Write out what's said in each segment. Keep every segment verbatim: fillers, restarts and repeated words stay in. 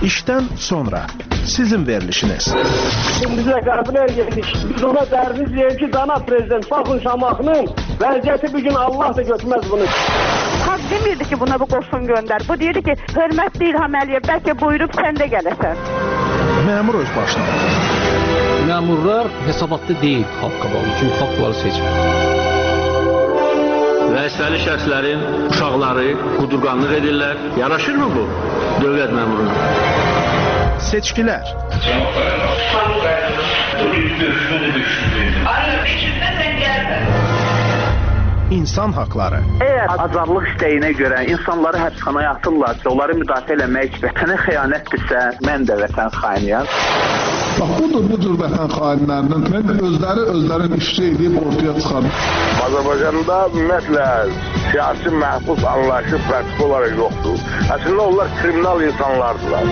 İşdən sonra sizin verilişiniz. Şimdi bizə qəbilər yedik. Biz ona dərdiz deyək ki, cənab prezident, baxın Şamaxının vəziyyəti bir gün Allah da götürməz bunu. Xalq demirdi ki, buna bu qoşun göndər. Bu deyirdi ki, hörmətli İlham Əliyev, bəlkə buyurub sən də gələsən. Məmur öz başına. Məmurlar hesabatlı deyil xalq qabalı, çünki xalq bunları seçmir. Vəzifəli şəxslərin uşaqları qudurqanlıq edirlər. Yaraşırmı bu dövlət məmuruna? Seçkilər. İnsan haqları. Eğer azadlıq istəyinə görə insanları həbsxanaya atırlarsa, onları müdafiə eləmək vətənə xəyanətdirsə, mən də vətən xainiyəm. Bax, budur, budur vətən xainlərinin. Mən özləri özlərin işçi edib ortaya çıxarım. Azərbaycanda ümumiyyətlə siyasi məhbus anlayışı pratik olaraq yoxdur. Əslində onlar kriminal insanlardılar.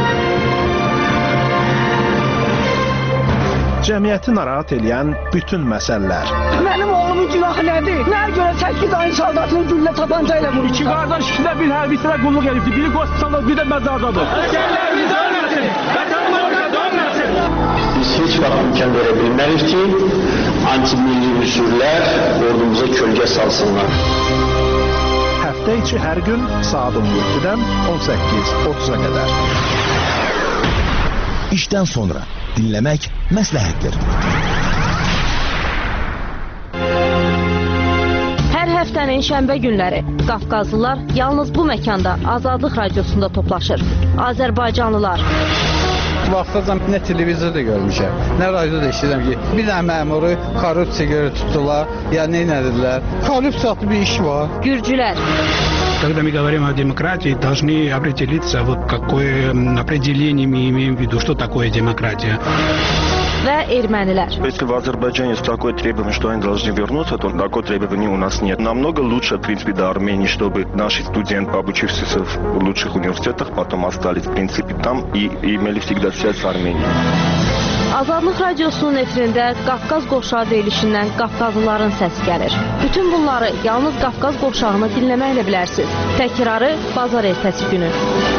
Cəmiyyəti narahat edən bütün məsələlər. Mənim oğlumun günahı nədir? Nəyə görə səkkiz ayın saldatını güllə tapanca ilə vurur? İki qardaş ikisində bir hərbisinə qulluk edibdir. Biri qospitalda, bir də məzardadır. Əsgərlərimiz ölməsin! Vətənimizə dönməsin! Biz heç vaxt imkan verə bilmərik ki, anti-milli üsullər ordumuza kölgə salsınlar. Həftə içi hər gün saat on yeddidən on səkkiz otuz'a qədər. İşdən sonra dinləmək məsləhətdir. Hər həftənin şənbə günləri Qafqazlılar yalnız bu məkanda Azadlıq Radiosunda toplaşır. Azərbaycanlılar. Vaxtacan nə televizorda görmüşəm, nə radioda eşidirəm ki, bir dənə məmuru korrupsiya görə tutdular, ya nə edildilər. Korrupsiyalı bir iş var. Gürcülər. Когда мы говорим о демократии, должны определиться, вот какое определение мы имеем в виду, что такое демократия. Və ermənilər. Если в Азербайджане есть такое требование, что они должны вернуться, то такое требование у нас нет. Намного лучше, в принципе, до Армении, чтобы наши студенты, обучившиеся в лучших университетах, потом остались, в принципе, там и имели всегда связь с Арменией. Azadlıq Radiosunun efirində Qafqaz qovşağı verilişindən Qafqazlıların səsi gəlir. Bütün bunları yalnız Qafqaz qovşağını dinləməklə bilərsiniz. Təkrarı bazar ertəsi günü.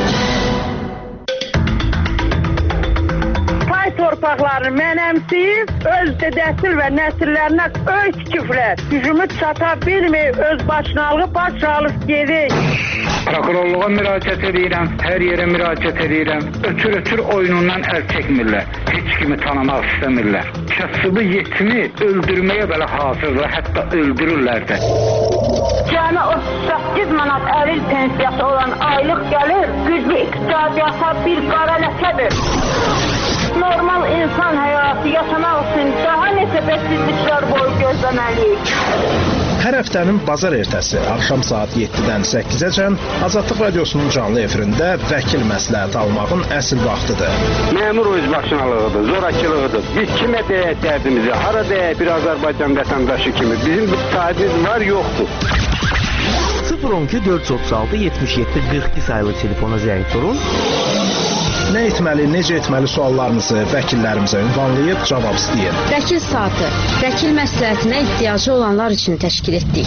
Torpaqlarını mənəmsiyib, öz dədəsil və nəsillərinə öz küfrlər, gücümü çata bilməyib, öz başınalığı baş alıb gedik. Prokurorluğa müraciət edirəm, hər yerə müraciət edirəm. Ötür-ötür oyunundan əl çəkmirlər, heç kimi tanımaq istəmirlər. Kasıbı yetimi öldürməyə belə hazırlar, hətta öldürürlər də. Cəmi otuz səkkiz manat əlil pensiyası olan aylıq gəlir, güclü iqtisadiyyata bir qara ləkədir. Normal insan həyatı yaşamaq üçün daha neçə bəksizliklər boyu gözləməliyik. Hər həftənin bazar ertəsi axşam saat yeddidən səkkizəcən Azadlıq Radiosunun canlı efirində vəkil məsləhət almağın əsl vaxtıdır. Məmur özbaşınalığıdır, zorakılığıdır. Biz kimə deyək dərdimizi, hara deyək bir Azərbaycan vətəndaşı kimi. Bizim bir sahibimiz var, yoxdur. sıfır on iki dörd yüz otuz altı yetmiş yeddi qırx iki sayılı telefona zəng vurun. Nə etməli, necə etməli suallarınızı vəkillərimizə ünvanlayıb cavab istəyin. Vəkil saatı, vəkil məsləhətinə ehtiyacı olanlar üçün təşkil etdik.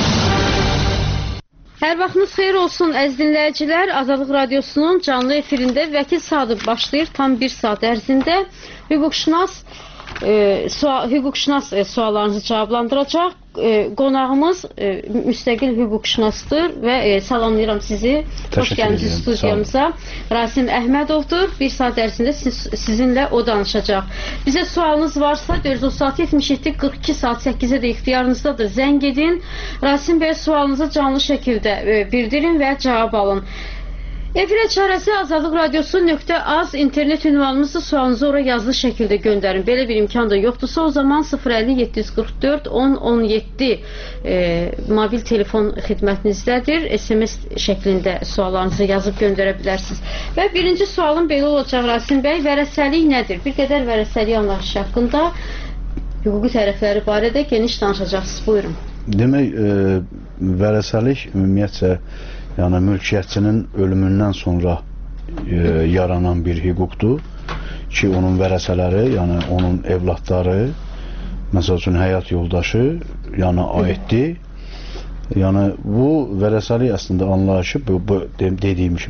Hər vaxtınız xeyir olsun əziz dinləyicilər. Azadlıq Radiosunun canlı efirində vəkil saatı başlayır tam bir saat ərzində. Hüquqşünas e, sual, hüquqşünas e, suallarınızı cavablandıracaq. E, qonağımız e, müstəqil hüquqşünasdır və e, salamlayıram sizi. Xoş gəlmişsiniz studiyamıza. Rasim Əhmədovdur. Bir saat ərzində siz, sizinlə o danışacaq. Bizə sualınız varsa dörd yüz otuz altı yetmiş yeddi qırx iki saat səkkizə də ixtiyarınızdadır. Zəng edin. Rasim bəy sualınızı canlı şəkildə e, bildirin və cavab alın. Efirə çarəsi Azadlıq Radiosu nöqtə az internet ünvanımızı sualınızı ora yazılı şəkildə göndərin. Belə bir imkan da yoxdursa o zaman sıfır əlli yeddi yüz qırx dörd on on yeddi e, mobil telefon xidmətinizdədir. S M S şəklində suallarınızı yazıb göndərə bilərsiniz. Və birinci sualım belə olacaq Rasim bəy. Vərəsəlik nədir? Bir qədər vərəsəlik anlayışı haqqında hüquqi tərəfləri barədə geniş danışacaqsınız. Buyurun. Demək, e, vərəsəlik ümumiyyətcə yəni mülkiyyətçinin ölümündən sonra e, yaranan bir hüquqdur ki, onun vərəsələri, yəni onun evlatları, məsəl üçün həyat yoldaşı, yəni aiddir. Yəni bu vərəsəlik əslində anlayışı bu, bu dediyim